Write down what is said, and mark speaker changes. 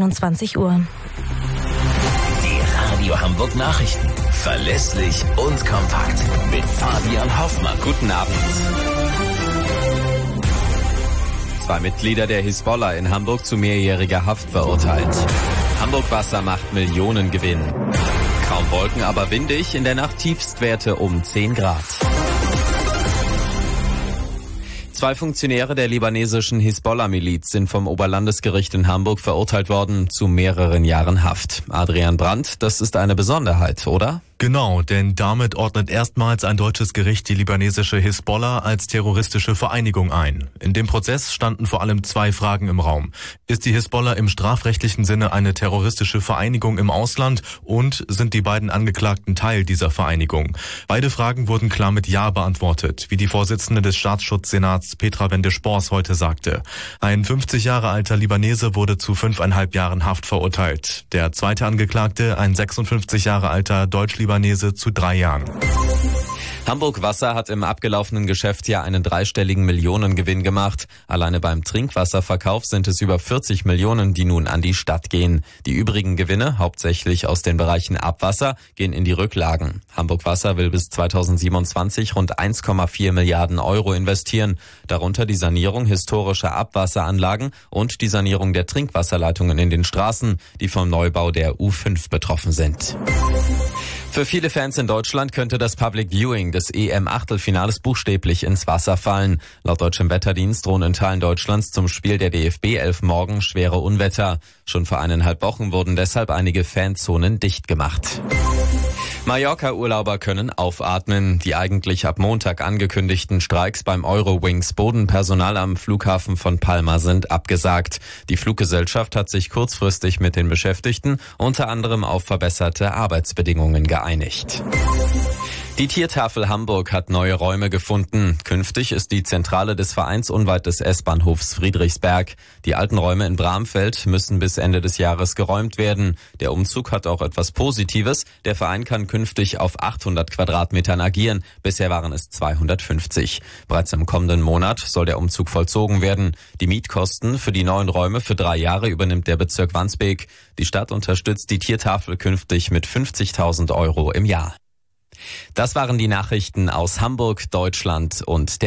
Speaker 1: 21 Uhr.
Speaker 2: Die Radio Hamburg Nachrichten. Verlässlich und kompakt. Mit Fabian Hoffmann.
Speaker 3: Guten Abend. 2 Mitglieder der Hisbollah in Hamburg zu mehrjähriger Haft verurteilt. Hamburg Wasser macht Millionengewinn. Kaum Wolken, aber windig. In der Nacht Tiefstwerte um 10 Grad. 2 Funktionäre der libanesischen Hisbollah-Miliz sind vom Oberlandesgericht in Hamburg verurteilt worden zu mehreren Jahren Haft. Adrian Brandt, das ist eine Besonderheit, oder?
Speaker 4: Genau, denn damit ordnet erstmals ein deutsches Gericht die libanesische Hisbollah als terroristische Vereinigung ein. In dem Prozess standen vor allem 2 Fragen im Raum. Ist die Hisbollah im strafrechtlichen Sinne eine terroristische Vereinigung im Ausland und sind die beiden Angeklagten Teil dieser Vereinigung? Beide Fragen wurden klar mit Ja beantwortet, wie die Vorsitzende des Staatsschutzsenats Petra Wende-Spors heute sagte. Ein 50 Jahre alter Libanese wurde zu 5,5 Jahren Haft verurteilt. Der zweite Angeklagte, ein 56 Jahre alter Deutsch-Libanese, zu 3 Jahren.
Speaker 3: Hamburg Wasser hat im abgelaufenen Geschäftsjahr einen 3-stelligen Millionengewinn gemacht. Alleine beim Trinkwasserverkauf sind es über 40 Millionen, die nun an die Stadt gehen. Die übrigen Gewinne, hauptsächlich aus den Bereichen Abwasser, gehen in die Rücklagen. Hamburg Wasser will bis 2027 rund 1,4 Milliarden Euro investieren. Darunter die Sanierung historischer Abwasseranlagen und die Sanierung der Trinkwasserleitungen in den Straßen, die vom Neubau der U5 betroffen sind. Für viele Fans in Deutschland könnte das Public Viewing des EM-Achtelfinales buchstäblich ins Wasser fallen. Laut deutschem Wetterdienst drohen in Teilen Deutschlands zum Spiel der DFB 11 morgen schwere Unwetter. Schon vor 1,5 Wochen wurden deshalb einige Fanzonen dicht gemacht. Mallorca-Urlauber können aufatmen. Die eigentlich ab Montag angekündigten Streiks beim Eurowings Bodenpersonal am Flughafen von Palma sind abgesagt. Die Fluggesellschaft hat sich kurzfristig mit den Beschäftigten unter anderem auf verbesserte Arbeitsbedingungen geeinigt. Die Tiertafel Hamburg hat neue Räume gefunden. Künftig ist die Zentrale des Vereins unweit des S-Bahnhofs Friedrichsberg. Die alten Räume in Bramfeld müssen bis Ende des Jahres geräumt werden. Der Umzug hat auch etwas Positives. Der Verein kann künftig auf 800 Quadratmetern agieren. Bisher waren es 250. Bereits im kommenden Monat soll der Umzug vollzogen werden. Die Mietkosten für die neuen Räume für 3 Jahre übernimmt der Bezirk Wandsbek. Die Stadt unterstützt die Tiertafel künftig mit 50.000 Euro im Jahr. Das waren die Nachrichten aus Hamburg, Deutschland und der